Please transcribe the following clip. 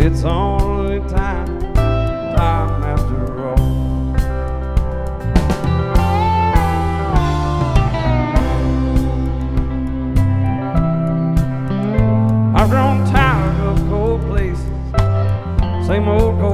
It's only time after all. I've grown tired of cold places, same old cold